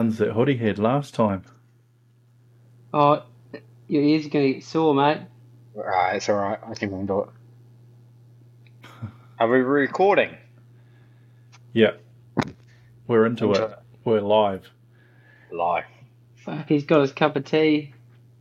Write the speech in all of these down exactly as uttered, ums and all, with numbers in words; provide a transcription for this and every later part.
ones that Hoodie had last time. Oh, your ears are going to get sore, mate. Right, it's alright. I can handle it. Are we recording? Yeah, we're into, Into it. We're live. Live. Fuck, he's got his cup of tea.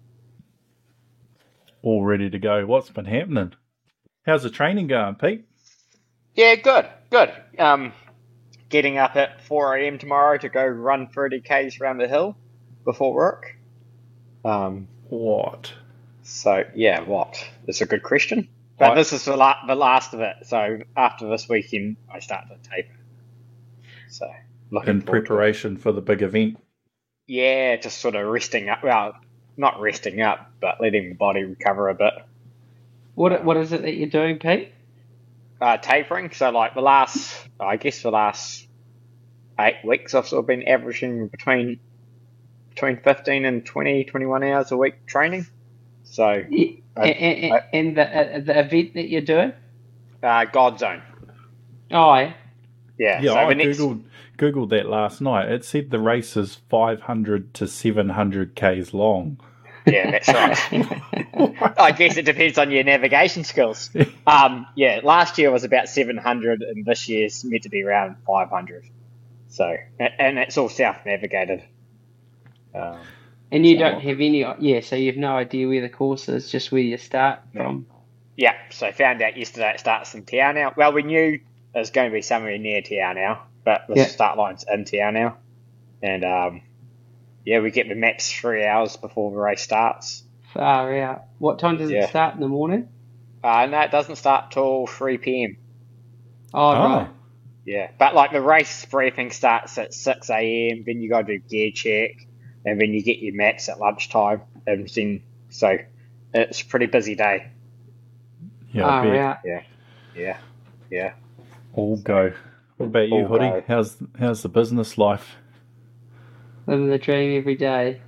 All ready to go. What's been happening? How's the training going, Pete? Yeah, good, good. Um, getting up at four a.m. tomorrow to go run thirty kays around the hill before work. Um, What? so yeah, what? That's a good question. But I- this is the, la- the last of it. So after this weekend, I start to taper. So looking In forward to it. preparation for the big event. Yeah, just sort of resting up. Well, not resting up, but letting the body recover a bit. What What is it that you're doing, Pete? Uh, tapering. So like the last, I guess the last eight weeks, I've sort of been averaging between between fifteen and twenty, twenty-one hours a week training. So Yeah, I- and, I- and the uh, the event that you're doing? uh, God Zone. Oh, yeah. Yeah. Yeah, so I the next, googled googled that last night. It said the race is five hundred to seven hundred k's long. yeah, that's right. I guess it depends on your navigation skills. Um, yeah, last year was about seven hundred, and this year's meant to be around five hundred. So, a- and it's all self-navigated. Um, And you So don't what? have any, yeah, so you have no idea where the course is, just where you start from. yeah, so found out yesterday it starts in Te Anau. Well, we knew it was going to be somewhere near Te Anau, but the Yeah. start line's in Te Anau. And, um, yeah, we get the maps three hours before the race starts. Far out. What time does Yeah. it start in the morning? Uh, no, it doesn't start till three p.m. Oh, Oh, right. Yeah, but like the race briefing starts at six a.m., then you got to do gear check, and then you get your maps at lunchtime. And then, so it's a pretty busy day. yeah, I Far bet. out. Yeah, yeah. All go. What about you, All Hoodie? go. How's how's the business life? Living the dream every day.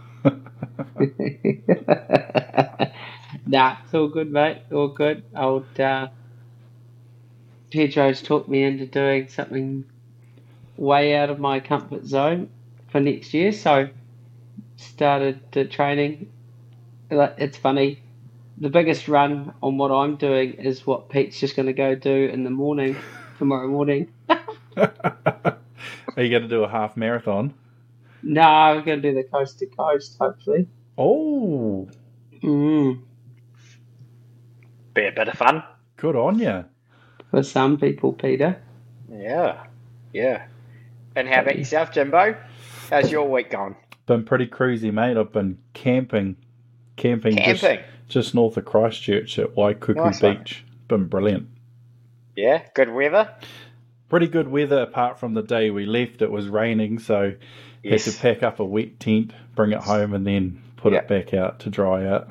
Nah, it's all good, mate. All good. Old uh, Pedro's talked me into doing something way out of my comfort zone for next year. So started the training. Like, it's funny. The biggest run on what I'm doing is what Pete's just going to go do in the morning, tomorrow morning. Are you going to do a half marathon? No, I'm going to do the coast to coast, hopefully. Oh, Mm. Be a bit of fun. good on you. For some people, Peter. Yeah, yeah. And how about yourself, Jimbo? How's your week gone? Been pretty cruisy, mate. I've been camping, camping, just, Camping. just north of Christchurch at Waikuku Nice one. Beach. Been brilliant. Yeah, good weather. Pretty good weather apart from the day we left. It was raining, so Yes. had to pack up a wet tent, bring it home, and then put Yeah. it back out to dry out.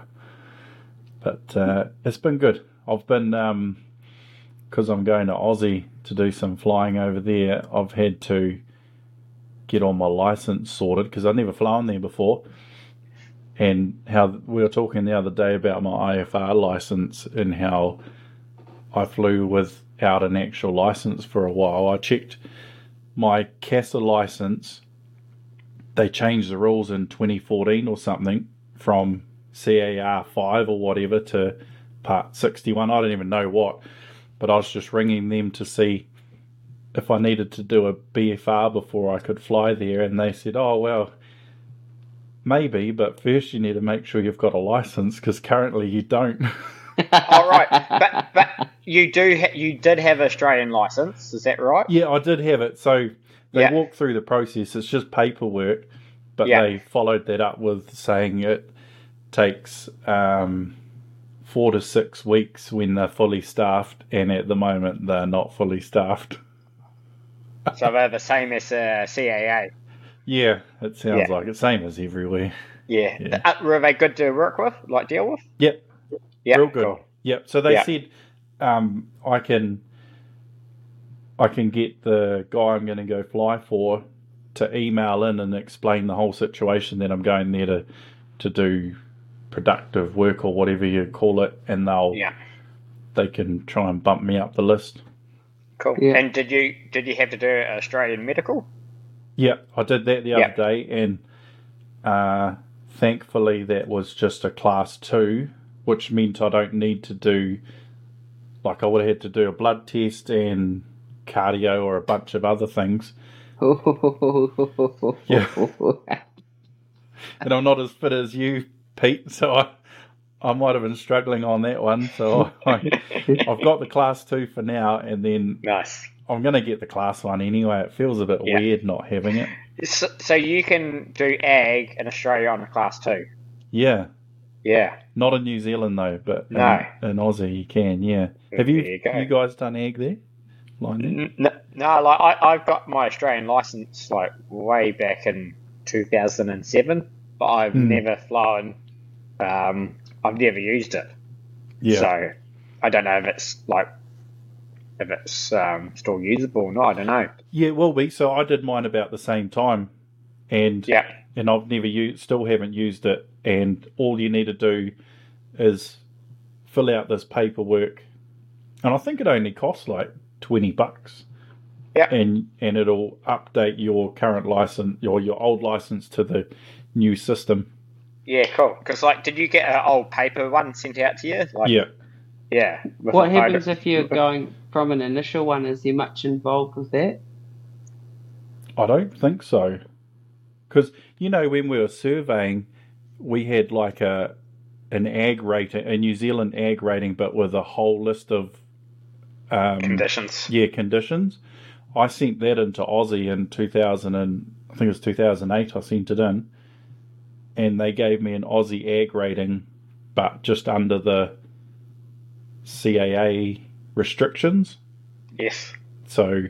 But uh, it's been good. I've been, because I'm going to Aussie to do some flying over there, I've had to get all my license sorted because I've never flown there before. And how we were talking the other day about my I F R license and how I flew without an actual license for a while. I checked my CASA license. They changed the rules in twenty fourteen or something from C A R five or whatever to Part sixty-one. I don't even know what. But I was just ringing them to see if I needed to do a B F R before I could fly there. And they said, oh, well, maybe, but first you need to make sure you've got a license because currently you don't. All right, but but you do ha- you did have an Australian license, is that right? Yeah, I did have it. So they Yeah. walked through the process. It's just paperwork, but Yeah. they followed that up with saying it takes um, four to six weeks when they're fully staffed, and at the moment they're not fully staffed. So they're the same as uh, C A A. Yeah, it sounds Yeah. like it's same as everywhere. Yeah. Yeah. Uh, were they good to work with, like deal with? Yep, Yeah, real good. cool. Yep. So they Yeah. said um, I can I can get the guy I'm going to go fly for to email in and explain the whole situation that I'm going there to to do productive work or whatever you call it, and they'll Yeah, they can try and bump me up the list. cool. Yeah. And did you did you have to do an Australian medical? Yeah, I did that the Yep. other day, and uh, thankfully that was just a class two, which meant I don't need to do, like I would have had to do a blood test and cardio or a bunch of other things. Yeah. And I'm not as fit as you, Pete, so I, I might have been struggling on that one. So I, I've got the class two for now, and then Nice. I'm going to get the class one anyway. It feels a bit Yeah. weird not having it. So, so you can do ag in Australia on a class two. Yeah. Yeah. Not in New Zealand though, but No. in, in Aussie you can, yeah. Have you There you go. you guys done ag there? Line there? N- No, no, like I, I've got my Australian license like way back in two thousand seven, but I've Hmm. never flown. Um, I've never used it, Yeah. so I don't know if it's like if it's um, still usable or not. I don't know. Yeah, it will be. So I did mine about the same time, and Yeah, and I've never used, still haven't used it. And all you need to do is fill out this paperwork, and I think it only costs like twenty bucks. yeah, And and it'll update your current license or your old license to the new system. yeah. Cool. Because like, did you get an old paper one sent out to you? Like, Yeah. yeah. with What a photo- happens if you're going from an initial one? Is there much involved with that? I don't think so. Because, you know, when we were surveying, we had like a an ag rating, a New Zealand ag rating, but with a whole list of um, conditions? yeah, conditions. I sent that into Aussie in two thousand and I think it was two thousand eight. I sent it in, and they gave me an Aussie ag rating, but just under the C A A restrictions. Yes. So,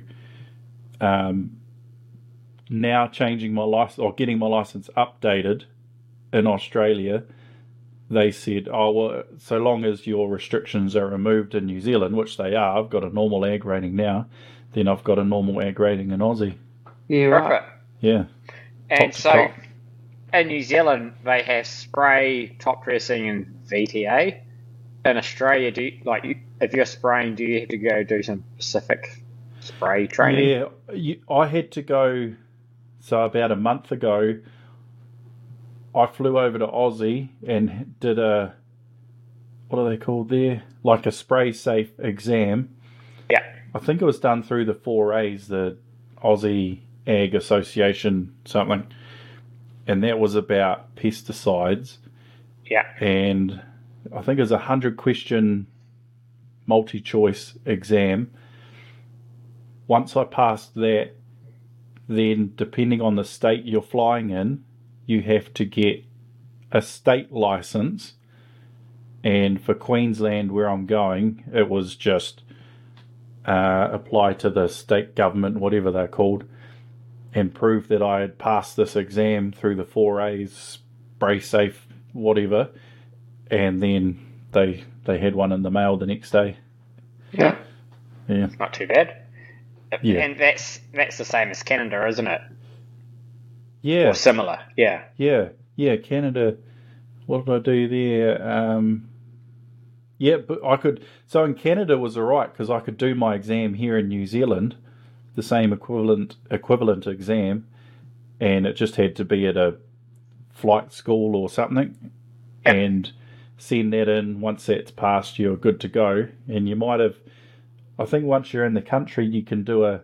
um, now changing my license or getting my license updated in Australia, they said, "Oh well, so long as your restrictions are removed in New Zealand, which they are, I've got a normal ag rating now. Then I've got a normal ag rating in Aussie." Yeah, right. Perfect. Yeah, And Top to so top. in New Zealand, they have spray, top dressing, and V T A. In Australia, do you, like you, if you're spraying, do you have to go do some specific spray training? yeah. You, I had to go. So about a month ago, I flew over to Aussie and did a, what are they called there? Like a spray safe exam. Yeah. I think it was done through the four A's, the Aussie Ag Association something. And that was about pesticides. Yeah. And I think it was a hundred question multi-choice exam. Once I passed that, then depending on the state you're flying in, you have to get a state license. And for Queensland, where I'm going, it was just uh, apply to the state government, whatever they're called, and prove that I had passed this exam through the four A's, spray safe, whatever. And then they they had one in the mail the next day. Yeah. Yeah. Not too bad. Yeah. And that's that's the same as Canada, isn't it? Yeah. Or similar. Yeah. Yeah, yeah, Canada. What did I do there? Um, yeah, but I could. So in Canada was all right because I could do my exam here in New Zealand, the same equivalent equivalent exam, and it just had to be at a flight school or something, Yep. and send that in. Once that's passed, you're good to go. And you might have. I think once you're in the country, you can do a.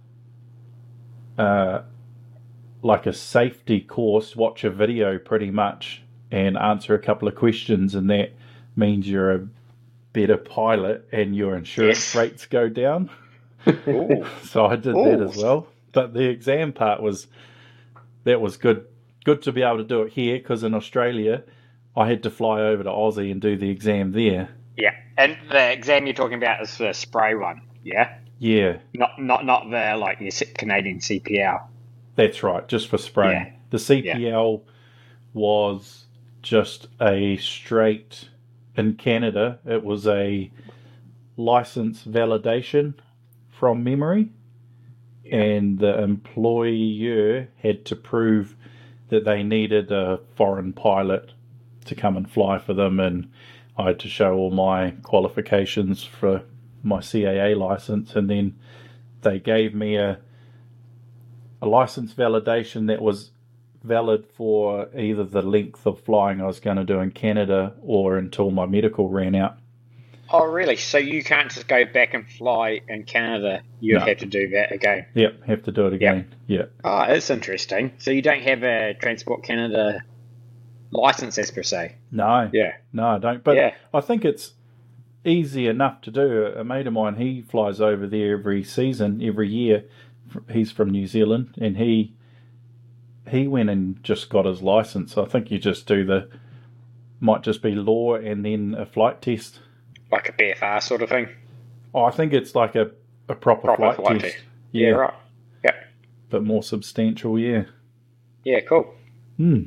Uh, like a safety course, watch a video pretty much and answer a couple of questions, and that means you're a better pilot and your insurance Yes. rates go down. Ooh. So I did that Ooh. as well. But the exam part was, that was good good to be able to do it here, because in Australia I had to fly over to Aussie and do the exam there. Yeah. And the exam you're talking about is the spray one. Yeah. Yeah, Not not not the like your Canadian C P L. that's right, just for spraying. Yeah. The C P L was just a straight, in Canada, it was a license validation from memory, and the employer had to prove that they needed a foreign pilot to come and fly for them, and I had to show all my qualifications for my C A A license, and then they gave me a a license validation that was valid for either the length of flying I was going to do in Canada or until my medical ran out. Oh, really? So you can't just go back and fly in Canada. You No. have to do that again. Yep, have to do it again. Yep. Oh, that's interesting. So you don't have a Transport Canada license, per se? No. Yeah. No, I don't. But Yeah. I think it's easy enough to do. A mate of mine, he flies over there every season, every year. He's from New Zealand, and he he went and just got his license. I think you just do the, might just be law and then a flight test. Like a B F R sort of thing? Oh, I think it's like a, a proper, Proper flight, flight test. test. Yeah, right. Yeah. But more substantial, yeah. Yeah, cool. Hmm.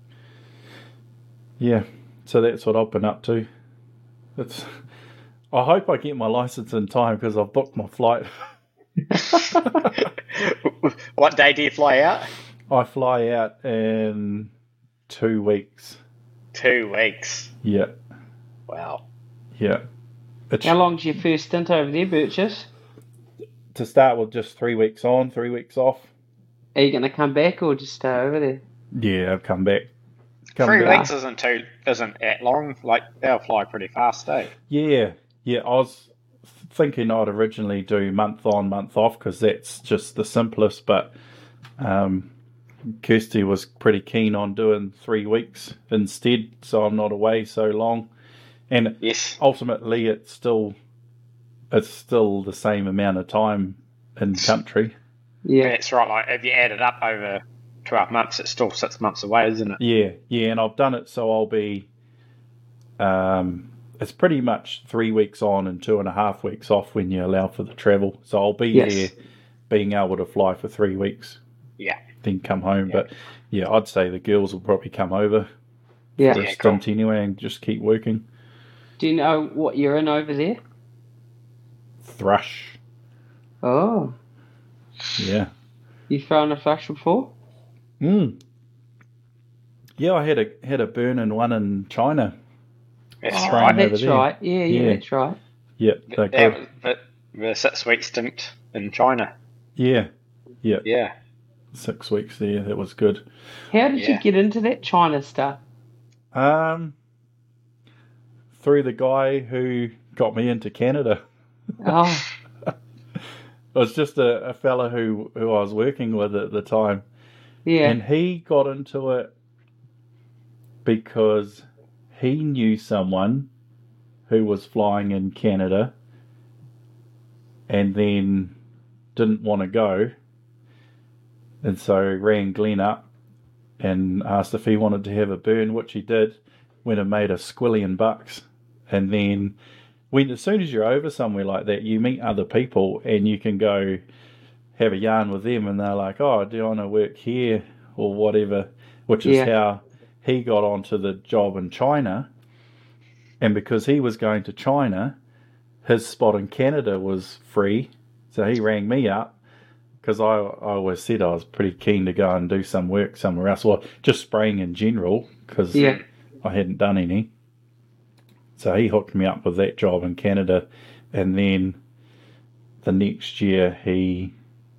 Yeah, so that's what I've been up to. It's. I hope I get my license in time because I've booked my flight. What day do you fly out? I fly out in two weeks. Two weeks. Yeah, Wow. yeah. It's, How long's your first stint over there, Birches? to start with, just three weeks on, three weeks off. Are you going to come back or just stay over there? Yeah, I've come back. Come Three back. weeks isn't too isn't that long. Like they'll fly pretty fast, eh? Yeah, yeah. I was thinking I'd originally do month on, month off because that's just the simplest. But um, Kirsty was pretty keen on doing three weeks instead, so I'm not away so long. And Yes. ultimately, it's still it's still the same amount of time in country. Yeah. That's right. Like if you add it up over twelve months, it's still six months away, isn't it? Yeah, yeah. And I've done it so I'll be. Um, it's pretty much three weeks on and two and a half weeks off when you allow for the travel. So I'll be Yes. there, being able to fly for three weeks, Yeah. then come home. Yeah. But yeah, I'd say the girls will probably come over Yeah. for a Yeah, cool. stint anyway and just keep working. Do you know what you're in over there? Thrush, Oh, yeah. you've thrown a thrush before? Mm. Yeah, I had a had a burn in one in China. That's Oh, Spraying right. over that's there. right. Yeah, yeah, Yeah. that's right. Yeah, they're That good. was the, the six week stint in China. Yeah, yeah. Yeah. Six weeks there. That was good. How did you Yeah. get into that China stuff? Um, through the guy who got me into Canada. Oh, It was just a, a fella who, who I was working with at the time. yeah. And he got into it because he knew someone who was flying in Canada and then didn't want to go. And so rang Glenn up and asked if he wanted to have a burn, which he did, went and made a squillion bucks. And then when as soon as you're over somewhere like that, you meet other people and you can go have a yarn with them, and they're like, oh, do you want to work here or whatever, which is Yeah. how he got onto the job in China. And because he was going to China, his spot in Canada was free. So he rang me up because I, I always said I was pretty keen to go and do some work somewhere else. Well, just spraying in general because Yeah. I hadn't done any. So he hooked me up with that job in Canada. And then the next year he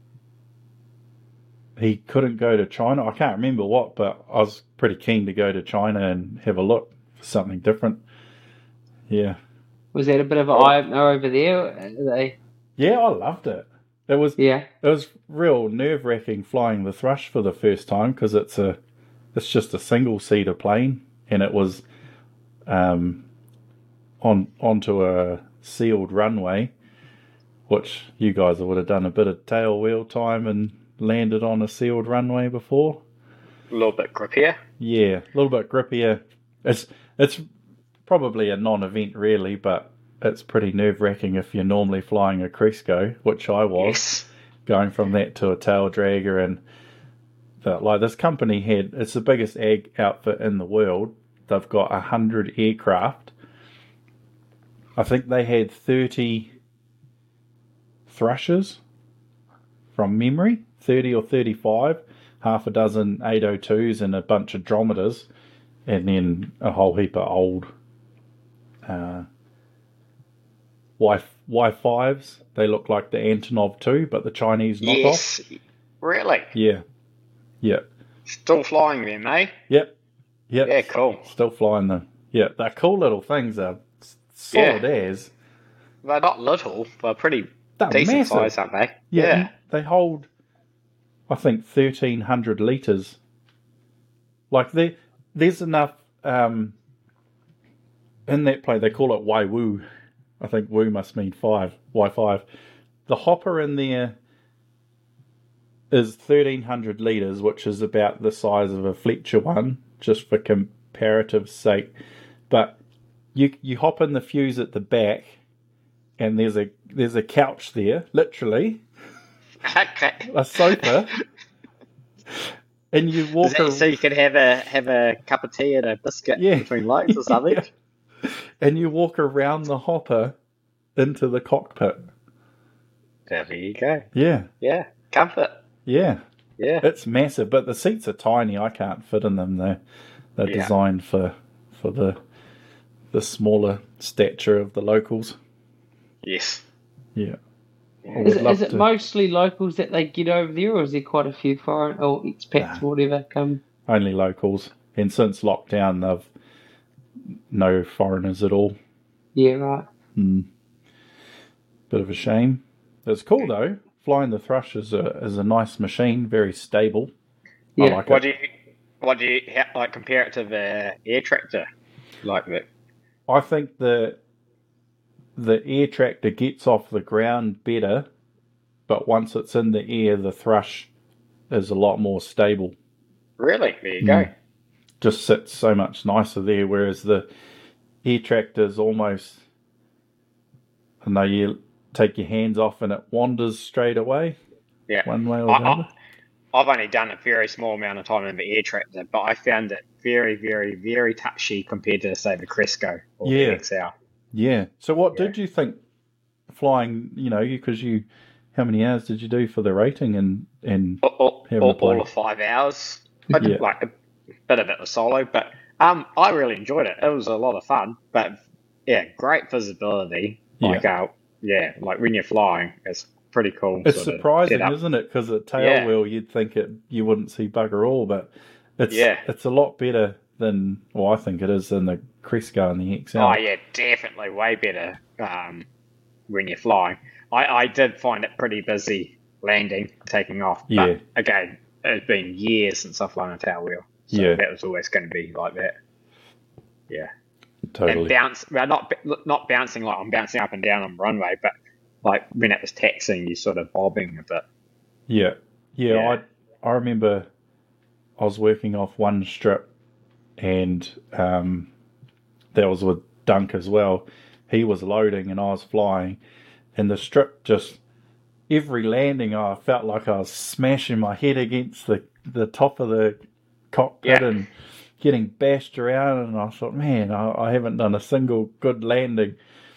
he couldn't go to China. I can't remember what, but I was pretty keen to go to China and have a look for something different. Yeah. Was that a bit of an eye opener over there? Are They, Yeah, I loved it. It was yeah. it was real nerve wracking flying the Thrush for the first time because it's a it's just a single seater plane, and it was um on onto a sealed runway, which you guys would have done a bit of tail wheel time and landed on a sealed runway before. A little bit grippier. Yeah, a little bit grippier. It's it's probably a non-event really, but it's pretty nerve-wracking if you're normally flying a Cresco, which I was, Yes. going from that to a tail dragger. And but like this company had, it's the biggest ag outfit in the world. They've got a hundred aircraft. I think they had thirty Thrushes from memory, thirty or thirty-five, half a dozen eight oh twos and a bunch of Drometers, and then a whole heap of old uh, Y Y fives. They look like the Antonov two, but the Chinese knockoff. Yes. Really? Yeah. Yeah. Still flying them, eh? Yep. Yep. Yeah, cool. Still flying them. Yeah, they're cool little things. They're solid Yeah. as. They're not little. They're pretty They're decent massive. size, aren't they? Yeah. Yeah. and They hold, I think, thirteen hundred litres. Like, there, there's enough... Um, in that play, they call it Wai Wu. I think Wu must mean five. Y five. The hopper in there is thirteen hundred litres, which is about the size of a Fletcher one, just for comparative sake. But you you hop in the fuse at the back, and there's a there's a couch there, literally, Okay. a sofa, and you walk. Is that ar- so you can have a have a cup of tea and a biscuit Yeah. between loads or something? Yeah. And you walk around the hopper into the cockpit. There you go. Yeah, Yeah. Comfort. yeah. Yeah. It's massive, but the seats are tiny. I can't fit in them. They're, they're Yeah. designed for for the the smaller stature of the locals. Yes. Yeah. I Is would it, love is it to- mostly locals that they get over there, or is there quite a few foreign or expats Nah. or whatever come? Only locals. And since lockdown, they've no foreigners at all. Yeah, right. Mm. Bit of a shame. It's cool though. Flying the Thrush is a is a nice machine, very stable. I Yeah. like What it. do you what do you ha- like compare it to the air tractor? Like that? I think the the air tractor gets off the ground better, but once it's in the air, the Thrush is a lot more stable. Really? There you Mm. go. Just sits so much nicer there, whereas the air tractor is almost, I know you take your hands off and it wanders straight away, Yeah. one way or I, the other. I, I've only done a very small amount of time in the air tractor, but I found it very, very, very touchy compared to, say, the Cresco or Yeah. the X L. Yeah. So what Yeah. did you think flying, you know, because you, how many hours did you do for the rating and, and All, all, Having all, to play. all of five hours. I did Yeah. like a bit of it was solo, but um, I really enjoyed it. It was a lot of fun, but yeah, great visibility. Like, uh, yeah, like when you're flying, it's pretty cool. it's sort of surprising, setup. isn't it? Because at tail Yeah. wheel, you'd think it you wouldn't see bugger all, but it's Yeah. it's a lot better than, well, I think it is than the Cresco and the X L. Oh yeah, definitely way better um, when you're flying. I, I did find it pretty busy landing, taking off. But Yeah. again, it's been years since I've flown a tail wheel. So Yeah. that was always going to be like that. Yeah. And Totally. bounce, well, not not bouncing like I'm bouncing up and down on the runway, but like when it was taxiing, you're sort of bobbing a bit. Yeah. Yeah, Yeah. I I remember I was working off one strip and um, that was with Dunk as well. He was loading and I was flying, and the strip just, every landing I felt like I was smashing my head against the, the top of the cockpit Yeah. and getting bashed around, and I thought, man, I, I haven't done a single good landing.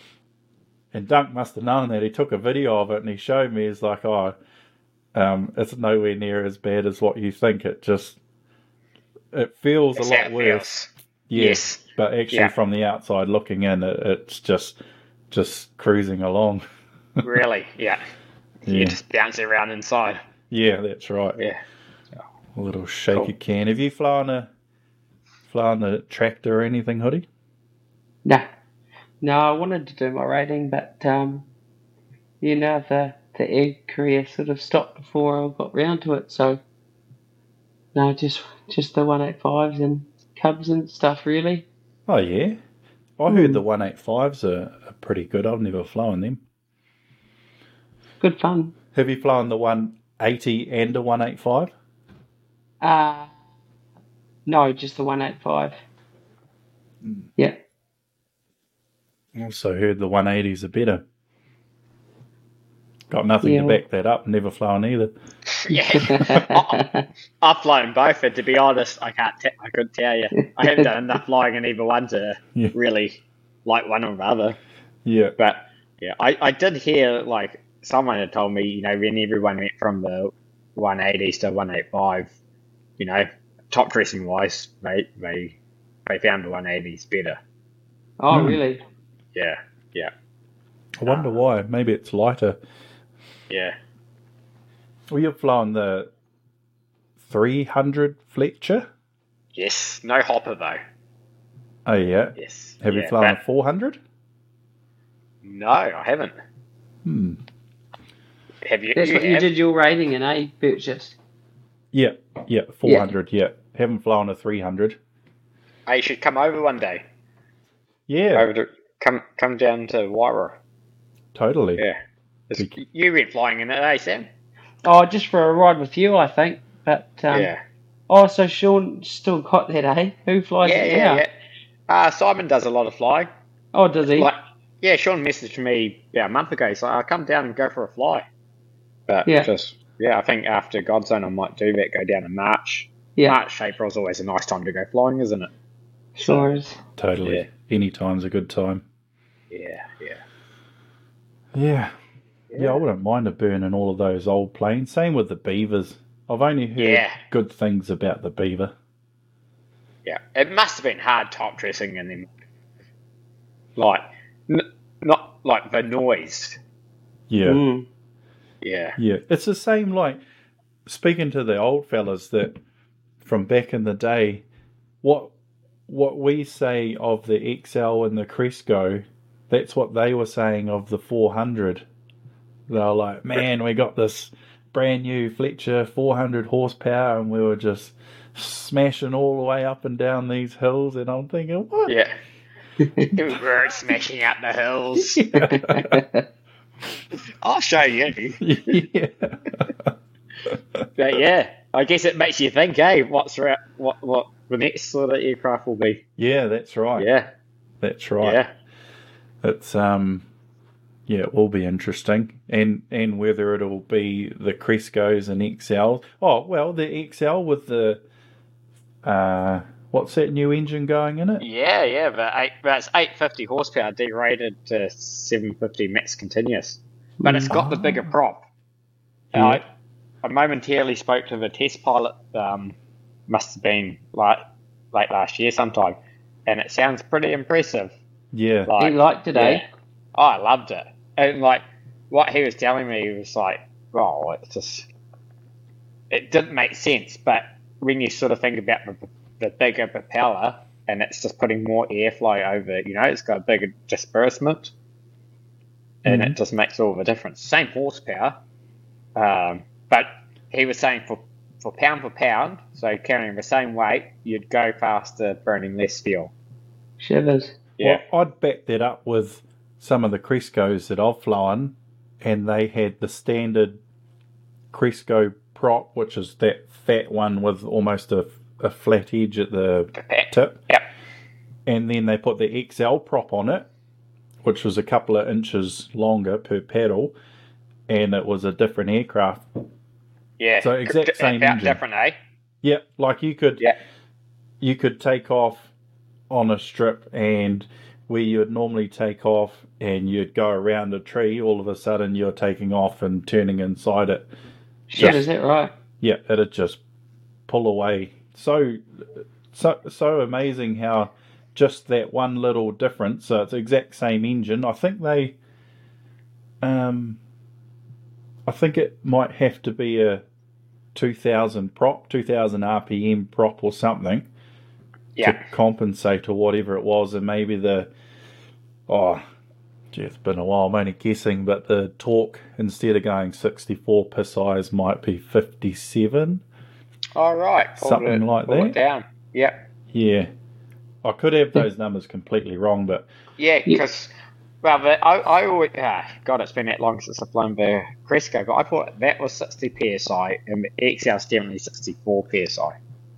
And Dunk must have known that. He took a video of it and he showed me. He's like, oh, um, it's nowhere near as bad as what you think. It just, it feels That's a how lot it worse. feels. Yeah, Yes. but actually Yeah. from the outside looking in, it, it's just just cruising along. Really, yeah. Yeah. You're just bouncing around inside. Yeah, that's right. Yeah. A little shaky Cool. can. Have you flown a flown a tractor or anything, Hoodie? No, no. I wanted to do my rating, but um, you know the the egg career sort of stopped before I got round to it. So no, just just the one eight fives and Cubs and stuff, really. Oh yeah, I heard Hmm. the one eight fives are, are pretty good. I've never flown them. Good fun. Have you flown the one eighty and a one eight five? Uh no, just the one eight five. Yeah. Also heard the one eighties are better. Got nothing Yeah. to back that up. Never flown either. Yeah. I- I've flown both, and to be honest, I can't. T- I couldn't tell you. I haven't done enough flying in either one to Yeah. really like one or the other. Yeah, But yeah, I, I did hear like someone had told me, you know, when everyone went from the one eighties to one eighty-five, you know, top dressing wise, they they they found the one eighties better. Oh, Hmm. really? Yeah, yeah, I wonder why. Maybe it's lighter. yeah. Well, you've flown the three hundred Fletcher. Yes, no hopper though. Oh, yeah. Yes. Have yeah, you flown but- a four hundred? No, I haven't. Hmm. Have you? That's you what you have? did your rating in, eh, Burgess? Yeah, yeah, four hundred, yeah. Haven't flown a three hundred. Oh, you should come over one day. Yeah, Over to come come down to Waira. totally. Yeah. It's- We- You went flying in it, eh, Sam? Oh, just for a ride with you, I think. But um, yeah. oh, so Sean still got that, eh? Who flies Yeah, it yeah, now? yeah. Uh, Simon does a lot of flying. Oh, does he? Like, yeah, Sean messaged me about a month ago. He's like, I'll come down and go for a fly. But Yeah. just, yeah, I think after Godzone I might do that, go down in March. yeah, March, April is always a nice time to go flying, isn't it? sure is. Totally. Yeah. Any time's a good time. Yeah, yeah. Yeah. Yeah, I wouldn't mind a burn in all of those old planes. Same with the Beavers. I've only heard Yeah. good things about the Beaver. Yeah, it must have been hard top dressing in them. Like, n- not like the noise. Yeah. Mm. Yeah. Yeah. It's the same, like, speaking to the old fellas that from back in the day, what what we say of the X L and the Cresco, that's what they were saying of the four hundred. They were like, man, we got this brand new Fletcher four hundred horsepower and we were just smashing all the way up and down these hills. And I'm thinking, what? Yeah. We were smashing up the hills. I'll show you. Yeah. But yeah, I guess it makes you think, eh? What's ra- what what the next sort of aircraft will be? Yeah, that's right. Yeah, That's right. yeah, It's um yeah, it will be interesting. And and whether it'll be the Crescos and X Ls. Oh, well, the X L with the uh what's that new engine going in it? yeah, yeah. But eight, but it's eight fifty horsepower, derated to seven fifty max continuous. But it's got the bigger prop. Yeah. I, I momentarily spoke to the test pilot. Um, must have been like late last year sometime, and it sounds pretty impressive. Yeah. He liked it, eh? yeah. Oh, I loved it. And like what he was telling me was like, oh, it's just it didn't make sense. But when you sort of think about the, the bigger propeller, and it's just putting more airflow over, you know, it's got a bigger disbursement, and Mhm. it just makes all the difference. Same horsepower, um, but he was saying for for pound for pound, so carrying the same weight, you'd go faster, burning less fuel. Shivers. Yeah. Well, I'd back that up with some of the Crescos that I've flown, and they had the standard Cresco prop, which is that fat one with almost a, a flat edge at the tip. Yep. And then they put the X L prop on it, which was a couple of inches longer per paddle, and it was a different aircraft. Yeah. So exact D- same about engine. different, eh? Yeah, like you could Yeah. you could take off on a strip, and where you would normally take off and you'd go around a tree, all of a sudden you're taking off and turning inside it. Shit, is that right? Yeah, it'd just pull away. So, so, so amazing how just that one little difference. So it's the exact same engine. I think they, um, I think it might have to be a two thousand prop, two thousand R P M prop or something Yeah. to compensate or whatever it was, and maybe the, oh, gee, it's been a while. I'm only guessing, but the torque instead of going sixty-four psi might be fifty-seven. All right. Pull Something it, like pull that. It down. Yep. Yeah, I could have those numbers completely wrong, but Yeah, because well, the, I I always ah, God, it's been that long since I've flown the Cresco, but I thought that was sixty psi, and the X L is definitely sixty-four psi.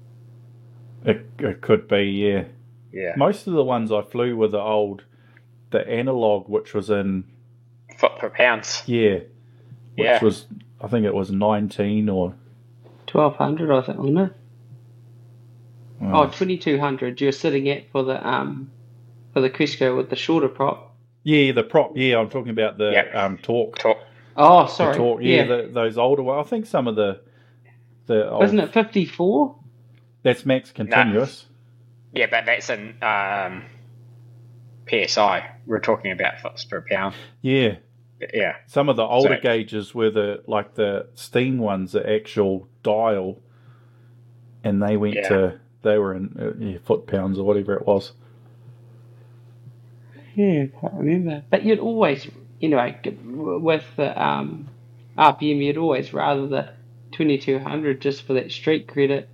it, it could be. Yeah, Yeah. most of the ones I flew were the old, the analog, which was in Foot per pound. yeah, which Yeah. was I think it was nineteen or twelve hundred, I think, wasn't it? oh, Oh, twenty-two hundred you're sitting at for the um for the Cresco with the shorter prop. yeah, the prop. Yeah, I'm talking about the Yeah. um torque. Talk. Oh, The sorry. torque, yeah, yeah. The, those older ones. I think some of the the old, Wasn't it fifty-four? that's max continuous. Yeah, but that's in um, P S I. We're talking about foot per pound. Yeah, Yeah. some of the older So- gauges were the like the steam ones, the actual dial and they went Yeah. to they were in uh, yeah, foot pounds or whatever it was. Yeah, I can't remember. But you'd always, you know, g- with the um, R P M, you'd always rather the twenty-two hundred just for that street credit.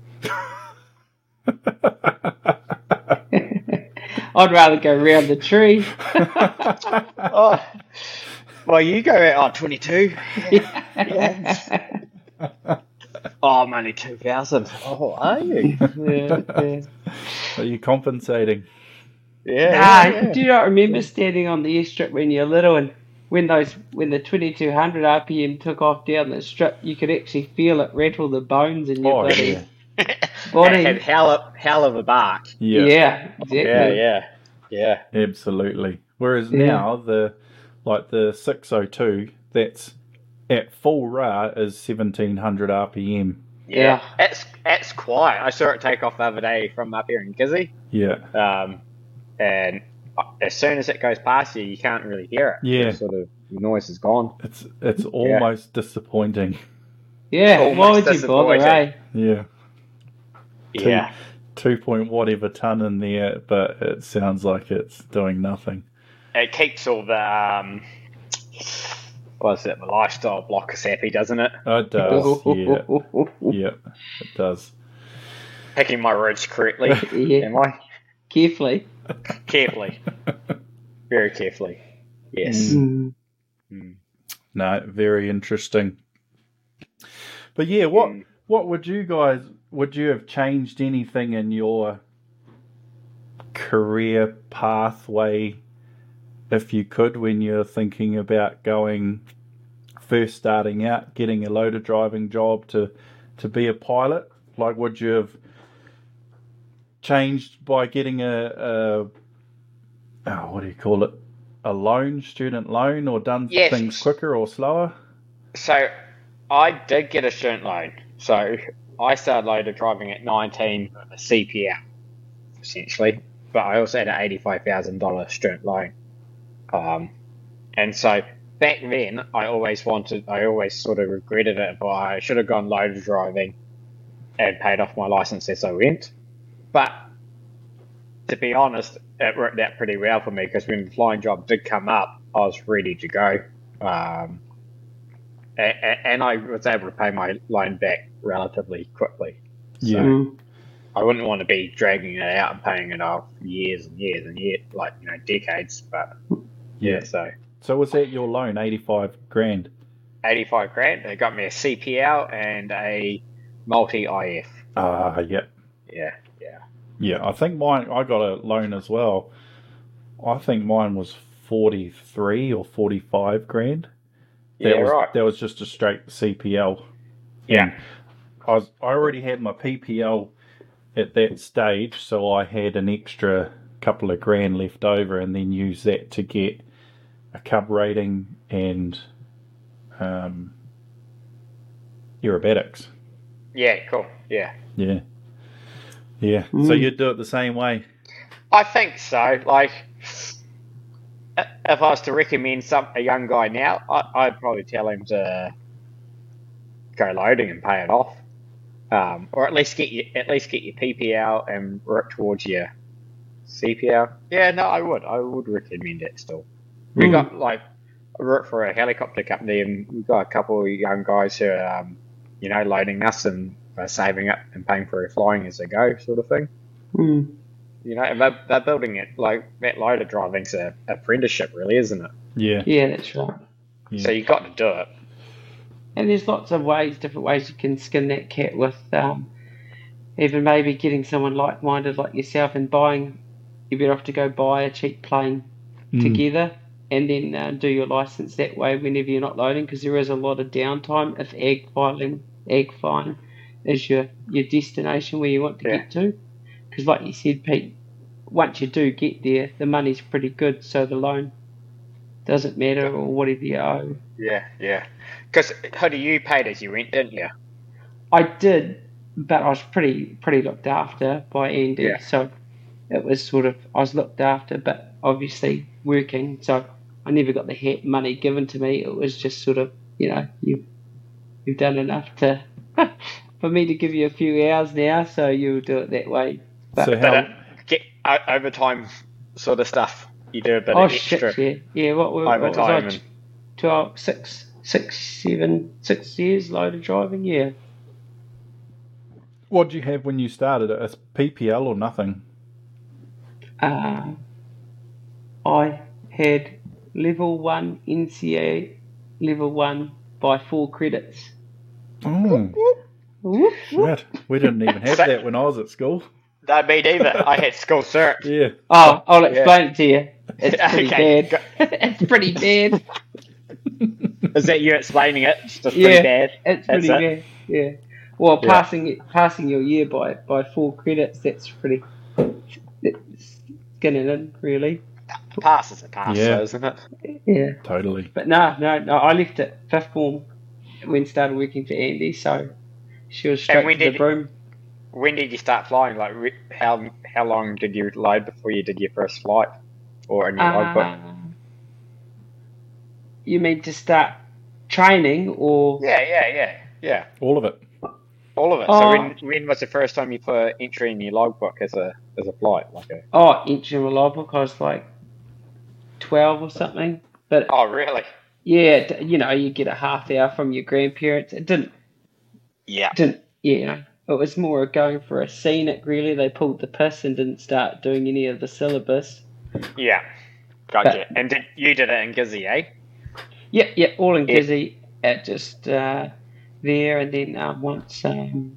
I'd rather go round the tree. Oh, well, you go out. Oh, twenty-two. Yeah. yeah. Oh, I'm only two thousand. Oh, are you? Yeah, yeah. Are you compensating? Yeah. Ah, yeah, do you not remember standing on the airstrip when you're little, and when those when the twenty-two hundred R P M took off down the strip, you could actually feel it rattle the bones in your Oh, bloody yeah. It body. had hell of, hell of a bark. Yeah, Yeah, exactly. Yeah, yeah, yeah. absolutely. Whereas Yeah. now the like the six oh two, that's at full R A is seventeen hundred R P M. Yeah. It's it's quiet. I saw it take off the other day from up here in Gizzy. Yeah, Um, and as soon as it goes past you, you can't really hear it. Yeah. It's sort of the noise is gone. it's it's almost disappointing. Yeah, why Almost would you bother, disappointing. eh? Yeah, Two- Yeah, two point whatever ton in there, but it sounds like it's doing nothing. it keeps all the um, what's it? The lifestyle blockers happy, doesn't it? It does. Yeah, yeah, it does. Picking my words correctly, Yeah, am I? carefully. Carefully, very carefully. Yes. Mm. Mm. No, very interesting. But yeah, what Mm. what would you guys would you have changed anything in your career pathway if you could when you're thinking about going first starting out, getting a loader driving job to to be a pilot? Like, would you have changed by getting a, a oh, what do you call it? A loan, student loan, or done Yes. things quicker or slower? So I did get a student loan. So I started loader driving at nineteen, a C P L, essentially. But I also had an eighty-five thousand dollars student loan. Um, and so back then, I always wanted, I always sort of regretted it, but I should have gone loader driving and paid off my license as I went. But to be honest, it worked out pretty well for me because when the flying job did come up, I was ready to go. Um, a- and I was able to pay my loan back relatively quickly. So Yeah. Mm. I wouldn't want to be dragging it out and paying it off years and years and years, like, you know, decades. But yeah, so So was that your loan, eighty-five grand? eighty-five grand. They got me a C P L and a multi I F. Ah, yeah. Yeah, yeah. Yeah, I think mine, I got a loan as well. I think mine was forty-three or forty-five grand. That Yeah, was, right. That was just a straight C P L. Yeah. And I was, I already had my P P L at that stage, so I had an extra couple of grand left over and then used that to get a cub rating and um, aerobatics. Yeah, cool. Yeah. Yeah. Yeah. So Mm. you'd do it the same way? I think so. Like, if I was to recommend some a young guy now, I, I'd probably tell him to go loading and pay it off, um, or at least get your at least get your P P L and work towards your C P L. Yeah, no, I would. I would recommend it still. We Mm. got like I work for a helicopter company, and we've got a couple of young guys who are, um, you know, loading us and uh, saving up and paying for flying as they go, sort of thing. Mm. You know, and they're, they're building it like that. Loader driving's a apprenticeship, really, isn't it? Yeah. Yeah, that's right. Yeah. So you got to do it. And there's lots of ways, different ways you can skin that cat with um, even maybe getting someone like-minded like yourself and buying, you're better off to go buy a cheap plane Mm. together and then uh, do your license that way whenever you're not loading, because there is a lot of downtime if ag filing, ag flying is your, your destination where you want to Yeah. get to. Because like you said, Pete, once you do get there, the money's pretty good, so the loan doesn't matter or whatever you owe. Yeah, yeah. Because Hoodie, you paid as you went, didn't you? I did, but I was pretty pretty looked after by Andy, Yeah. so it was sort of I was looked after, but obviously working, so I never got the hat money given to me. It was just sort of, you know, you you've done enough to for me to give you a few hours now, so you'll do it that way. But, So But how? uh, get uh, overtime sort of stuff. You do a bit oh of extra shit, yeah, yeah. What, were, what was I? overtime. And, Twelve, six, six, seven, six years load of driving. Yeah. What did you have when you started? A P P L or nothing? Uh, I had level one N C A, level one by four credits. Oh, Whoop, whoop. shit. We didn't even have that when I was at school. no, me neither. I had school cert. Yeah. Oh, I'll explain it to you. It's pretty Okay, bad. it's pretty bad. Is that you explaining it? It's just Yeah, pretty bad. It's That's pretty it? bad. Yeah. Well, Yeah. passing it, passing your year by, by four credits, that's pretty. It's getting in, really. Pass is a pass, Yeah. though, isn't it? Yeah. Totally. But no, no, no. I left at fifth form when started working for Andy, so she was straight when to the did- broom. When did you start flying? Like, re- how how long did you load before you did your first flight, or in your logbook? Uh, you mean to start training or? Yeah, yeah, yeah, yeah. All of it. All of it. Oh. So when when was the first time you put entry in your logbook as a as a flight? Like a Oh, entry in my logbook, I was like twelve or something. But oh really? yeah, d- you know, you get a half hour from your grandparents. It didn't, Yeah. didn't, you know, it was more going for a scenic, really. They pulled the piss and didn't start doing any of the syllabus. Yeah. Gotcha. and did you did it in Gizzy, eh? Yeah, yeah, all in Yeah. Gizzy at just uh, there, and then um, once um,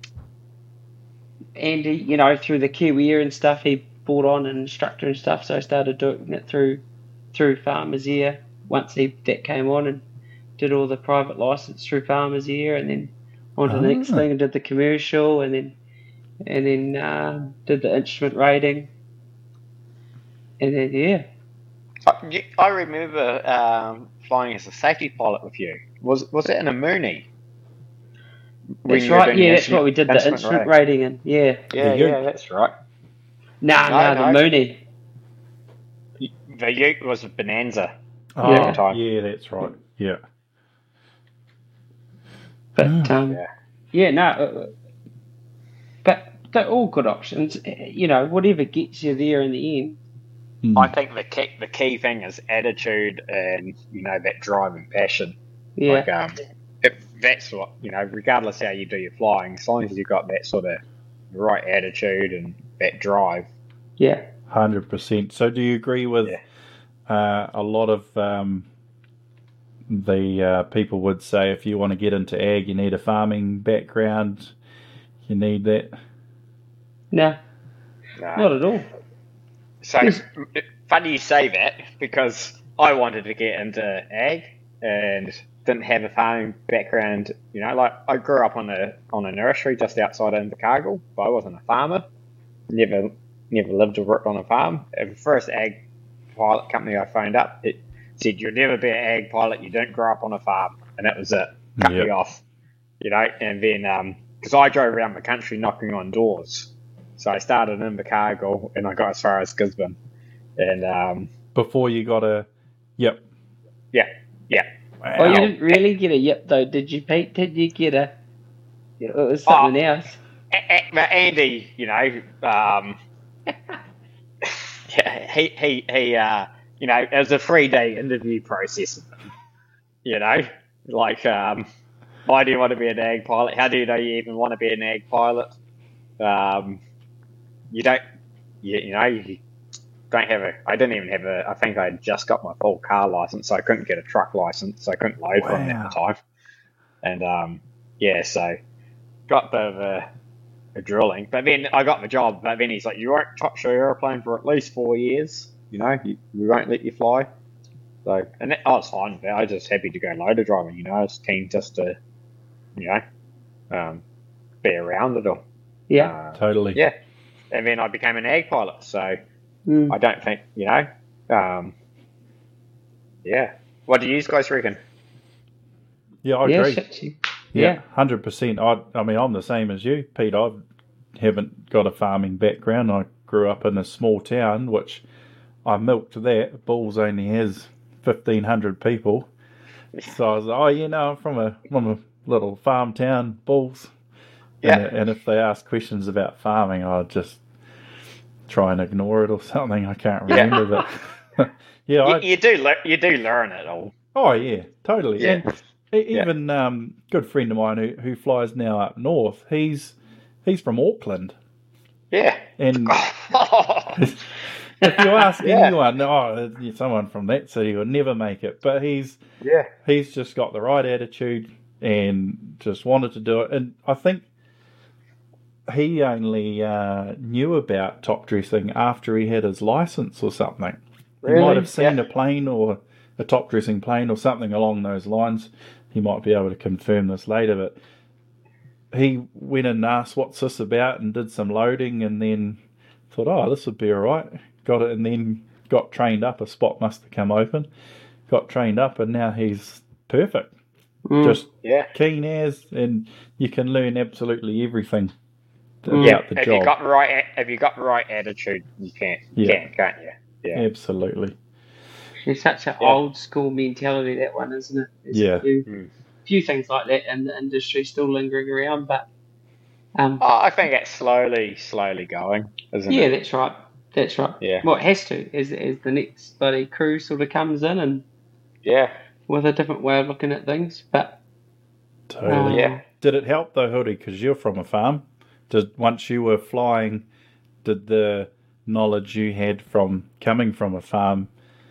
Andy, you know, through the Kiwi Air and stuff, he brought on an instructor and stuff, so I started doing it through through Farmers Ear. Once he that came on and did all the private license through Farmers Ear, and then on to the next Ah. thing and did the commercial, and then and then uh, did the instrument rating, and then yeah. I, you- I remember um, flying as a safety pilot with you. Was was it in a Mooney? When That's you were right. doing Yeah, the that's what we did. The instrument instrument rating? rating and yeah. Yeah, The Ute. yeah, that's right. Nah, No, nah, no. the Mooney. The Ute was a Bonanza. Oh, Yeah. Time. yeah, that's right. Yeah. But Ah. um, Yeah. yeah, no. Uh, but they're all good options. Uh, You know, whatever gets you there in the end. Hmm. I think the key the key thing is attitude and you know that drive and passion. Yeah, Like um, if that's what you know, regardless how you do your flying, as long as you've got that sort of right attitude and that drive. yeah. Hundred percent. So, do you agree with Yeah. uh, a lot of um, the uh, people would say if you want to get into ag, you need a farming background. You need that. No, No. not at all. So funny you say that because I wanted to get into ag and didn't have a farming background. You know, like I grew up on a on a nursery just outside of Invercargill, but I wasn't a farmer. Never never lived or worked on a farm. The first ag pilot company I phoned up, it said you'll never be an ag pilot. You don't grow up on a farm, and that was it. Cut me Yep. off. You know, and then because I drove around the country knocking on doors. So I started in Invercargill and I got as far as Gisborne. And um, Before you got a, yep. yeah, yeah. Wow. Oh, you didn't really get a yip though, did you, Pete? Did you get a? It was something else. A- A- but Andy, you know, um, yeah, he he he, uh, you know, it was a three day interview process. You know, like, um, why do you want to be an ag pilot? How do you know you even want to be an ag pilot? Um, you don't, you, you know, you don't have a. I didn't even have a. I think I had just got my full car license, so I couldn't get a truck license, so I couldn't load from it at Wow. the time. And um, yeah, so got a bit of a, a drilling, but then I got the job. But then he's like, "You won't touch your airplane for at least four years. You know, you, we won't let you fly." So, and that, I was fine with it. I was just happy to go loader driving. You know, I was keen just to, you know, um, be around it all. Yeah. Uh, Totally. yeah. And then I became an ag pilot. So Mm. I don't think, you know, um, yeah. What do you guys reckon? Yeah, I yeah, agree. shit, you. Yeah, Yeah. hundred percent. I, I mean, I'm the same as you, Pete. I haven't got a farming background. I grew up in a small town, which I milked that. Bulls only has fifteen hundred people, so I was like, oh, you know, I'm from a from a little farm town, Bulls. Yeah. And, and if they ask questions about farming, I'll just try and ignore it or something. I can't remember that. yeah, you, I, you do le- you do learn it all. oh yeah, totally. Yeah. And e- even um, good friend of mine who, who flies now up north, he's he's from Auckland. Yeah. And if you ask Yeah. anyone, oh, someone from that city would never make it. But he's Yeah. he's just got the right attitude and just wanted to do it. And I think he only uh, knew about top dressing after he had his license or something. Really? He might have seen Yeah. a plane or a top dressing plane or something along those lines. He might be able to confirm this later, but he went and asked what's this about and did some loading and then thought, oh, this would be all right. Got it and then got trained up. A spot must have come open. Got trained up and now he's perfect. Mm. Just Yeah. keen as, and you can learn absolutely everything Mm. about Yeah. the Have job. you got right? a- Have you got the right attitude? You can. You Yeah. can, can't you? Yeah. Absolutely. It's such an Yeah. old school mentality, that one, isn't it? There's Yeah. a few, Mm. few things like that in the industry still lingering around, but um, Oh, I think it's slowly, slowly going, isn't yeah, it? that's right. That's right. Yeah. Well, it has to, as, as the next bloody crew sort of comes in and Yeah. with a different way of looking at things. But Totally. um, Yeah. Did it help though, Hoodie? Because you're from a farm. Did once you were flying, did the knowledge you had from coming from a farm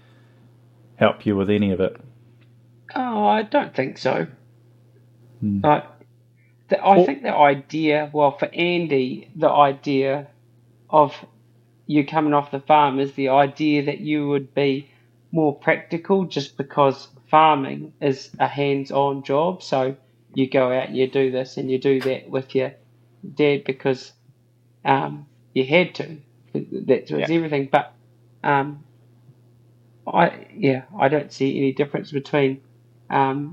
help you with any of it? Oh, I don't think so. Hmm. Like, the, I Well- think the idea, well, for Andy, the idea of you coming off the farm is the idea that you would be more practical just because farming is a hands-on job. So you go out and you do this and you do that with your dad because um, you had to. That was Yeah. everything. But um, I, yeah, I don't see any difference between um,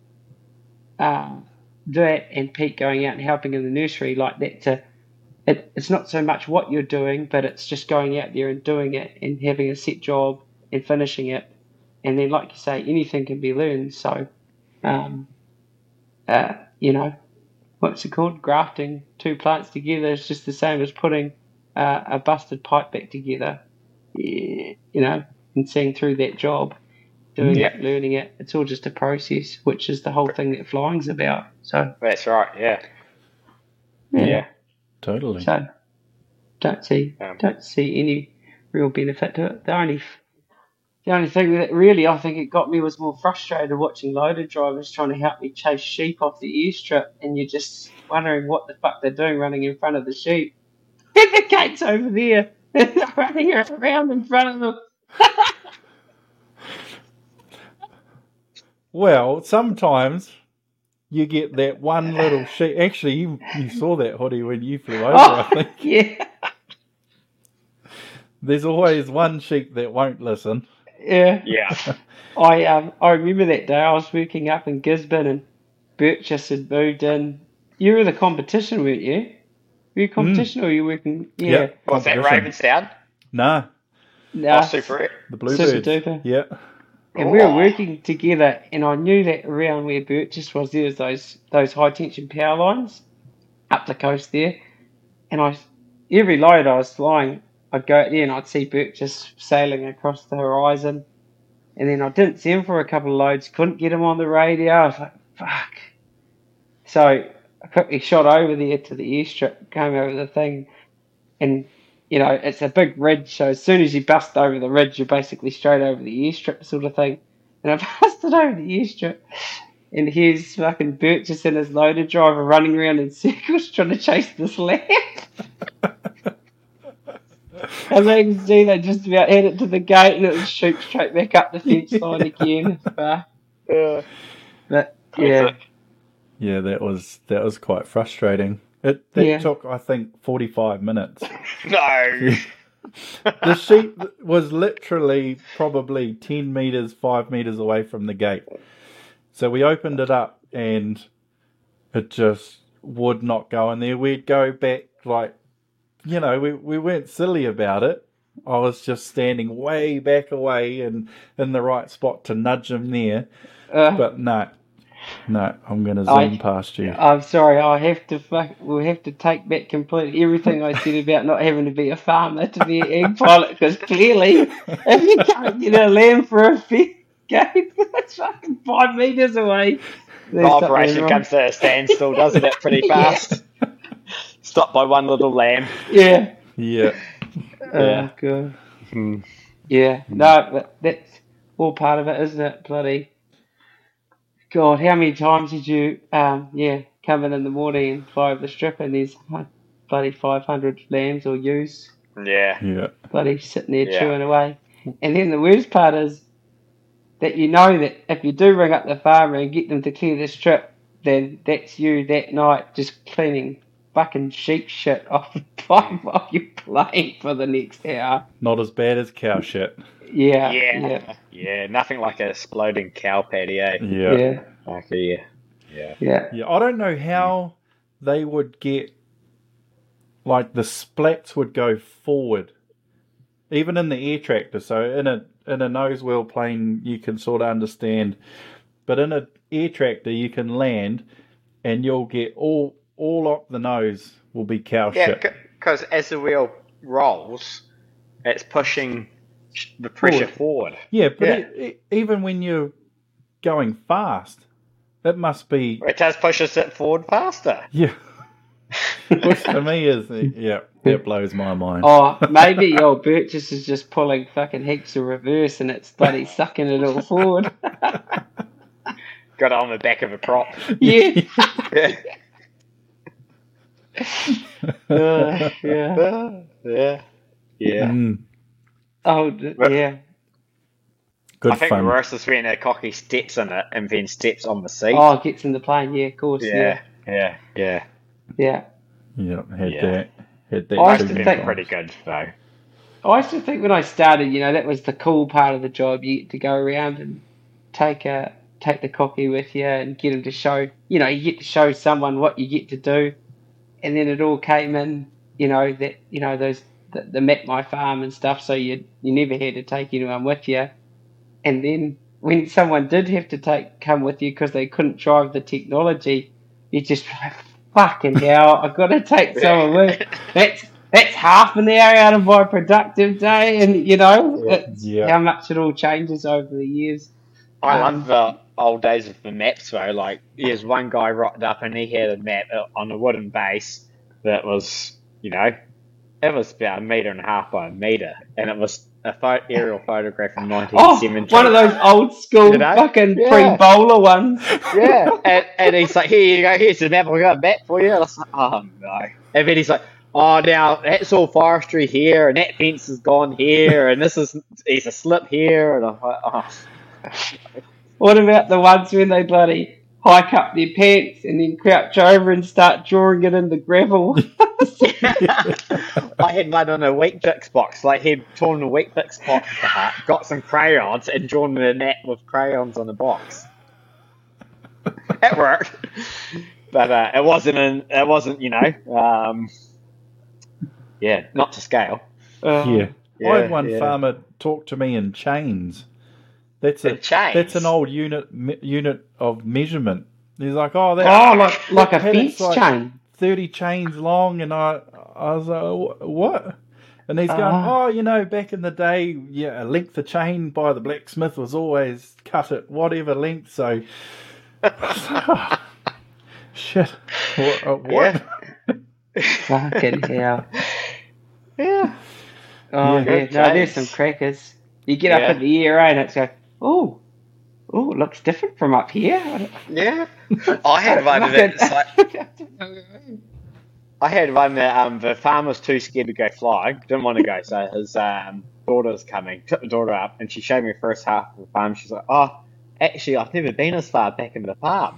uh, that and Pete going out and helping in the nursery like that. To it, it's not so much what you're doing, but it's just going out there and doing it and having a set job and finishing it. And then, like you say, anything can be learned. So, um, uh, you know, what's it called? Grafting two plants together is just the same as putting uh, a busted pipe back together. Yeah, you know, and seeing through that job, doing Yeah. it, learning it. It's all just a process, which is the whole thing that flying's about. So, That's right. Yeah. yeah. Yeah. Totally. So, don't see Um, don't see any real benefit to it. The only the only thing that really I think it got me was more frustrated watching loader drivers trying to help me chase sheep off the airstrip, and you're just wondering what the fuck they're doing running in front of the sheep. And the gate's over there, and they're running around in front of them. Well, sometimes you get that one little sheep. Actually, you, you saw that, Hoodie, when you flew over, I Oh, think. yeah, There's always one sheep that won't listen. yeah. Yeah. I um I remember that day I was working up in Gisborne and Burgess had moved in. You were the competition, weren't you? Were you competition or were you working? Yeah. Yep. What's that, Competition. Ravenstown? Nah, Nah, Oh, Super. the Bluebirds. duper. Yeah. And we were Oh. working together, and I knew that around where Burgess was, there was those those high tension power lines up the coast there. And I, every load I was flying, I'd go out there and I'd see Burgess sailing across the horizon. And then I didn't see him for a couple of loads, couldn't get him on the radio. I was like, fuck. So I quickly shot over there to the airstrip, came over the thing, and you know, it's a big ridge, so as soon as you bust over the ridge, you're basically straight over the airstrip sort of thing. And I busted over the airstrip, and here's fucking Burgess and his loader driver running around in circles trying to chase this lamb. As I can see, they just about had it to the gate, and it would shoot straight back up the fence line again. But, Uh, but yeah, Yeah, that was that was quite frustrating. It that Yeah. took, I think, forty-five minutes. no. The sheep was literally probably ten metres, five metres away from the gate. So we opened it up and it just would not go in there. We'd go back like, you know, we, we weren't silly about it. I was just standing way back away and in the right spot to nudge him there. uh, But no, No, I'm going to I- zoom past you. I'm sorry, I have to fuck, we'll have to take back completely everything I said about not having to be a farmer to be an egg pilot, because clearly, if you can't get a lamb for a fair game, that's fucking five metres away. The There's something operation wrong. comes to a standstill, doesn't it? Pretty Yeah. fast. Stopped by one little lamb. Yeah. Yeah. Oh, God. Hmm. Yeah. No, but that's all part of it, isn't it? Bloody. God, how many times did you, um, yeah, come in in the morning and fly over the strip and there's uh, bloody five hundred lambs or ewes Yeah. Yeah. bloody sitting there Yeah. chewing away. And then the worst part is that you know that if you do ring up the farmer and get them to clear the strip, then that's you that night just cleaning fucking sheep shit off the pipe while you're playing for the next hour. Not as bad as cow shit. Yeah. Yeah. Yeah. Yeah. Nothing like a exploding cow patty, eh? Yeah. Yeah. Like a, yeah. Yeah. Yeah. Yeah, I don't know how they would get, like, the splats would go forward, even in the air tractor. So in a in a nose wheel plane, you can sort of understand, but in a air tractor, you can land, and you'll get all all up the nose will be cow Yeah, shit. because as the wheel rolls, it's pushing the pressure forward. Yeah, but Yeah. It, it, even when you're going fast, it must be It does push us it forward faster. yeah. Which to me is yeah, that blows my mind. Oh, maybe your Burgess is just pulling fucking heaps of reverse and it's bloody sucking it all forward. Got it on the back of a prop. Yeah. Yeah. Uh, yeah. yeah. Yeah. Mm, Oh, d- Well- yeah. good I think fun. the worst is when a cocky steps in it and then steps on the seat. Oh, it gets in the plane. Yeah, of course. yeah. Yeah. Yeah. Yeah. Yeah. Yeah, had Yeah. that. Had that I Most used of too to them many think- are pretty good, though. I used to think when I started, you know, that was the cool part of the job. You get to go around and take a take the cocky with you and get them to show, you know, you get to show someone what you get to do, and then it all came in, you know, that you know those the, the Met My Farm and stuff. So you you never had to take anyone with you, and then when someone did have to take come with you because they couldn't drive the technology, you just like, fucking hell, I've got to take someone with. That's that's half an hour out of my productive day, and you know, it's Yeah. how much it all changes over the years. I Um, love the old days of the maps, though. Like, there's one guy rocked up and he had a map on a wooden base that was, you know, it was about a metre and a half by a metre, and it was a pho- aerial photograph from nineteen Oh, seventy. one of those old school You know? fucking Yeah. pre-bowler ones. Yeah, and, and he's like, here you go, here's the map, we got a map for you. And I was like, oh no. And then he's like, oh, now that's all forestry here, and that fence is gone here, and this is, there's a slip here, and I'm like, oh. What about the ones when they bloody hike up their pants and then crouch over and start drawing it in the gravel? I had one on a Wheat Bix box, like he'd torn the Wheat Bix box apart, got some crayons, and drawn the net with crayons on the box. It worked, but uh, it wasn't. In, it wasn't, you know, um, yeah, not to scale. Uh, Yeah. Yeah, I had one yeah. farmer talk to me in chains. That's a In chains? that's an old unit me, unit of measurement. He's like, oh, that Oh, like like a had fence it's like chain. thirty chains long, and I I was like, "Wh- what? And he's going, Ah. oh, you know, back in the day, yeah, a length of chain by the blacksmith was always cut at whatever length. So, oh, shit, what? Uh, what? Fucking hell. Yeah, Oh, Yeah. yeah. Good No, there's chains. some crackers. You get up Yeah. in the air, and it's like, oh, oh, it looks different from up here. yeah. I had one Look that it's like. at- I had one that um, the farmer was too scared to go flying, didn't want to go, so his um, daughter was coming, took the daughter up, and she showed me the first half of the farm. She's like, oh, actually, I've never been as far back in the farm.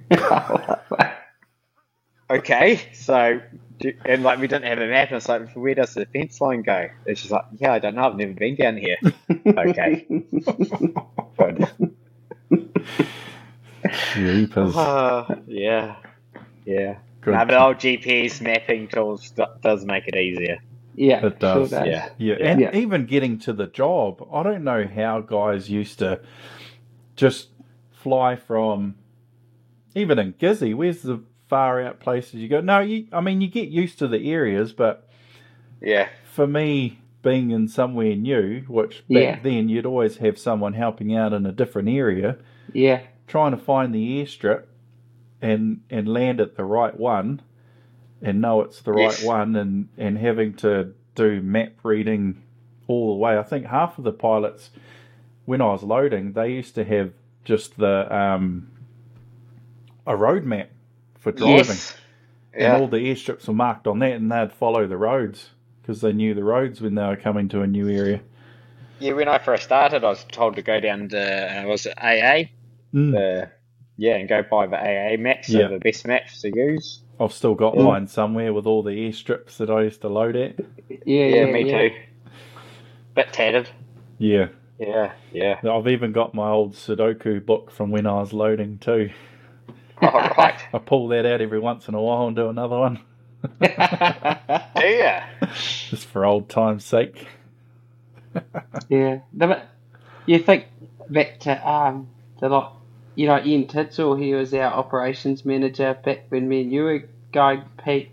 Okay, so, do- and like, we didn't have a map, and it's like, where does the fence line go? And she's like, yeah, I don't know, I've never been down here. Okay, good. Jeepers. Uh, yeah, yeah. Good. No, but old G P S mapping tools do- does make it easier. Yeah, It does, sure does. Yeah. Yeah, and Yeah. even getting to the job, I don't know how guys used to just fly from even in Gizzy, where's the far out places you go? No, you, I mean, you get used to the areas, but Yeah. for me, being in somewhere new, which back Yeah. then you'd always have someone helping out in a different area, Yeah. trying to find the airstrip and and land at the right one and know it's the Yes. right one, and, and having to do map reading all the way. I think half of the pilots, when I was loading, they used to have just the um, a road map for driving. Yes. And all Yeah. the airstrips were marked on that, and they'd follow the roads because they knew the roads when they were coming to a new area. Yeah, when I first started, I was told to go down to, uh, was it A A? Mm. The, yeah, and go buy the A A maps, Yeah. so the best maps to use. I've still got Yeah. mine somewhere with all the airstrips that I used to load at. Yeah. Yeah, Yeah. me yeah. too. Bit tattered. Yeah. Yeah, yeah. I've even got my old Sudoku book from when I was loading too. All right. I pull that out every once in a while and do another one, Do ya? just for old time's sake. Yeah. No, but you think back to um the like you know Ian Titzel, he was our operations manager back when me and you were going, Pete.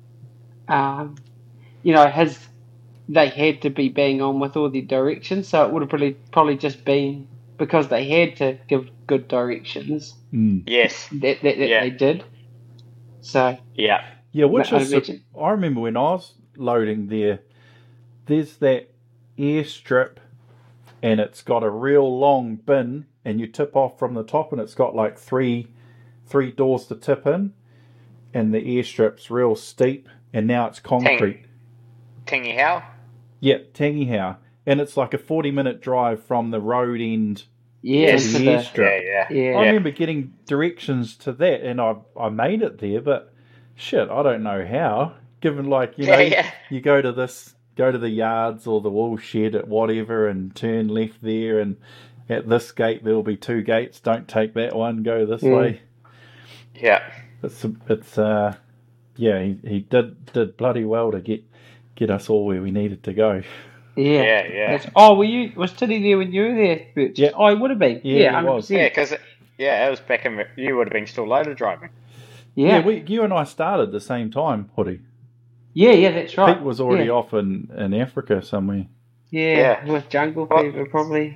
Um, you know his they had to be bang on with all the directions, so it would have probably probably just been because they had to give good directions Mm. Yes. that that, that Yeah. they did. So Yeah. Yeah, which I is, imagine- I remember when I was loading there, there's that airstrip and it's got a real long bin and you tip off from the top and it's got like three three doors to tip in and the airstrip's real steep and now it's concrete. Tingy how? Yep, Tangy How. And it's like a forty minute drive from the road end. yeah, Yes. into The the, airstrip. Yeah, yeah. yeah. I remember getting directions to that and I I made it there, but shit, I don't know how. Given like, you know, Yeah, yeah. you go to this, go to the yards or the wool shed at whatever and turn left there and at this gate there'll be two gates. Don't take that one, go this Yeah. way. Yeah. It's, it's uh, yeah, he, he did did bloody well to get get us all where we needed to go. Yeah. Yeah, yeah. That's- oh, were you was Titty there when you were there? Birch? Yeah. Oh, it would have been. Yeah, Yeah, he hundred was. percent. Yeah, because yeah, it was back in. You would have been still loaded driving. Yeah, Yeah. we, you and I started the same time, Hoodie. Yeah, yeah, that's right. Pete was already yeah. off in, in Africa somewhere. Yeah, Yeah. with Jungle What? Fever probably.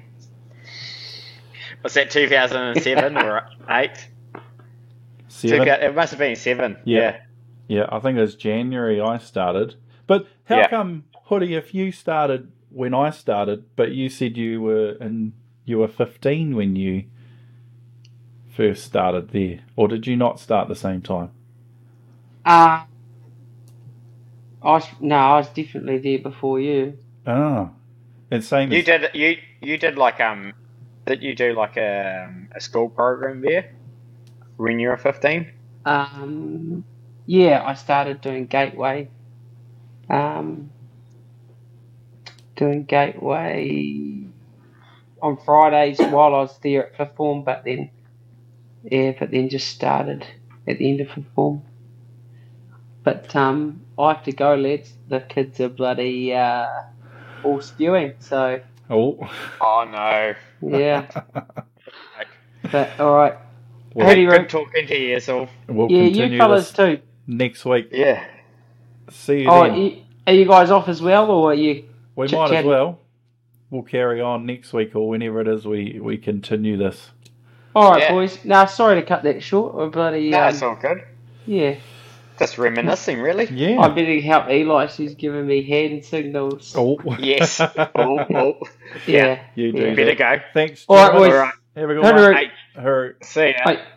Was that two thousand seven or eight? Seven. It must have been seven. Yeah. Yeah, I think it was January I started. But how Yeah. come, Hoodie, if you started when I started, but you said you were in, you were fifteen when you first started there, or did you not start the same time? Uh, I was, no, I was definitely there before you. Ah, and same You as did. You you did like um. Did you do like a a school program there when you were fifteen? Um, yeah, I started doing Gateway. Um, doing Gateway on Fridays while I was there at fifth form, but then yeah, but then just started at the end of fifth form. But um, I have to go, lads. The kids are bloody uh, all stewing, so oh, Oh no. yeah. But all right, well, Hey, Good Rope. talking to you, so we'll yeah, continue you fellas this too. next week. yeah. See you Oh, then. you, are you guys off as well, or are you? We chit might as chatting? well. We'll carry on next week or whenever it is we, we continue this. All right, Yeah. boys. Nah, sorry to cut that short. Or bloody No, um, it's all good. yeah. Just reminiscing, really. Yeah. I better help Eli. She's giving me hand signals. Oh. Yes. Oh, oh. yeah. You do yeah. that. Better go. Thanks. All right, gentlemen. boys. All right. Have a good Have a one. great- Hey, Hurry. see ya. Bye.